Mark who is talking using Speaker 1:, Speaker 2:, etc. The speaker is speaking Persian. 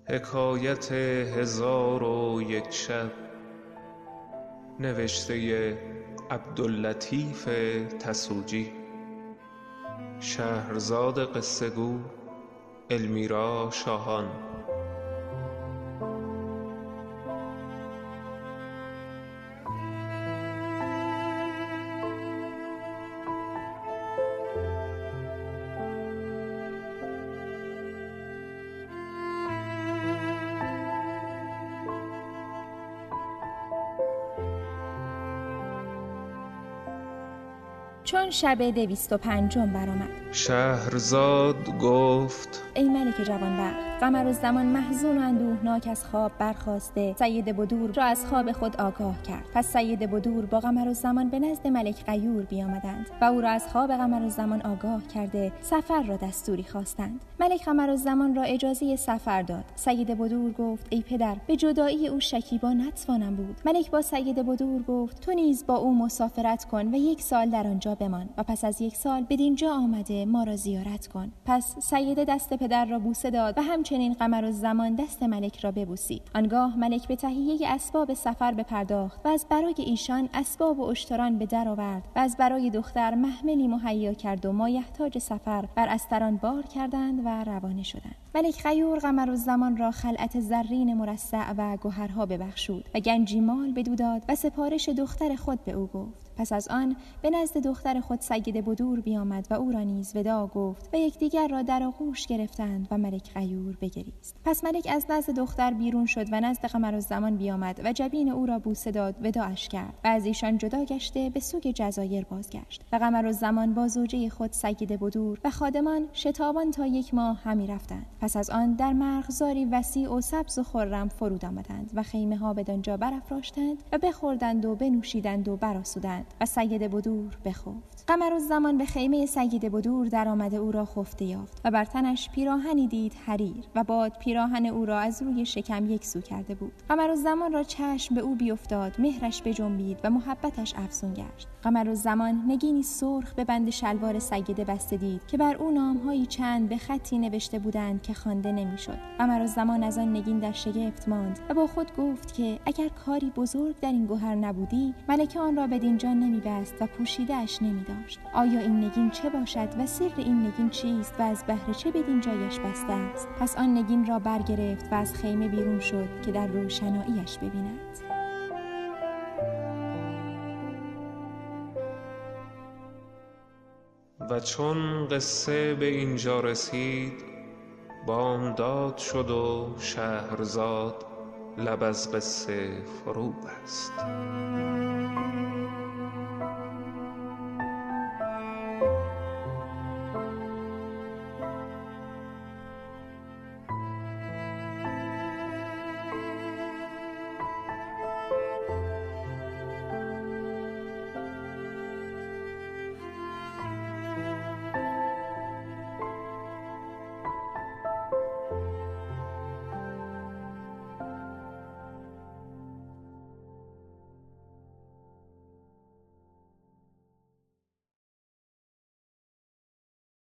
Speaker 1: حکایت 1001 شب نوشته عبداللطیف تسوجی. شهرزاد قصه گو المیرا شاهان.
Speaker 2: چون شب 205 برآمد،
Speaker 1: شهرزاد گفت:
Speaker 2: ای ملک جوانبخت، قمرالزمان محزون و اندوهناک از خواب برخاسته سید بدور را از خواب خود آگاه کرد. پس سید بدور با قمرالزمان به نزد ملک غیور بیامدند و او را از خواب قمرالزمان آگاه کرده سفر را دستوری خواستند. ملک قمرالزمان را اجازه سفر داد. سید بدور گفت: ای پدر، به جدایی او شکیبا نتوانم بود. ملک با سید بدور گفت: تو نیز با او مسافرت کن و 1 سال در آنجا بمان و پس از 1 سال بدینجا آمده ما را زیارت کن. پس سید دست پدر را بوسه داد و همچنین قمرالزمان دست ملک را ببوسید. آنگاه ملک به تهیه اسباب سفر بپرداخت و از برای ایشان اسباب و اشتران به در آورد و از برای دختر محملی مهیا کرد و مایحتاج سفر بر استران بار کردند و روانه شدند. ملک غیور قمرالزمان را خلعت زرین مرصع و گوهرها ببخشود و گنجی مال بدو داد و سپارش دختر خود به او گفت. پس از آن به نزد دختر خود سید بدور بیامد و او را نیز وداع گفت و یکدیگر را در آغوش گرفتند و ملک غیور بگریست. پس ملک از نزد دختر بیرون شد و نزد قمرالزمان بیامد و جبین او را بوسه داد، وداعش کرد و از ایشان جدا گشته به سوی جزایر بازگشت. و قمرالزمان با زوجه خود سید بدور و خادمان شتابان تا 1 ماه همی رفتند. پس از آن در مرغزاری وسیع و سبز و خرم فرود آمدند و خیمه ها بدانجا برافراشتند و بخوردند و بنوشیدند و برآسودند و سید بدور بخفت. قمرالزمان به خیمه سید بدور در آمده او را خفته یافت و بر تنش پیراهنی دید حریر و باد پیراهن او را از روی شکم 1 سو کرده بود. قمرالزمان را چشم به او بیفتاد، مهرش بجنبید و محبتش افزون گشت. قمرالزمان نگینی سرخ به بند شلوار سید بسته دید که بر او نامهایی چند به خطی نوشته بودند که خوانده نمیشد. قمرالزمان از آن نگین در شگفت ماند و با خود گفت که اگر کاری بزرگ در این گوهر نبودی، ملکه آن را بدینجا نمیبست و پوشیده اش نمیداشت. آیا این نگین چه باشد و سر این نگین چیست و از بهر چه بدینجایش بسته است؟ پس آن نگین را برگرفت و از خیمه بیرون شد که در روشناییش ببیند.
Speaker 1: و چون قصه به اینجا رسید، بامداد شد و شهرزاد لب از قصه فرو بست.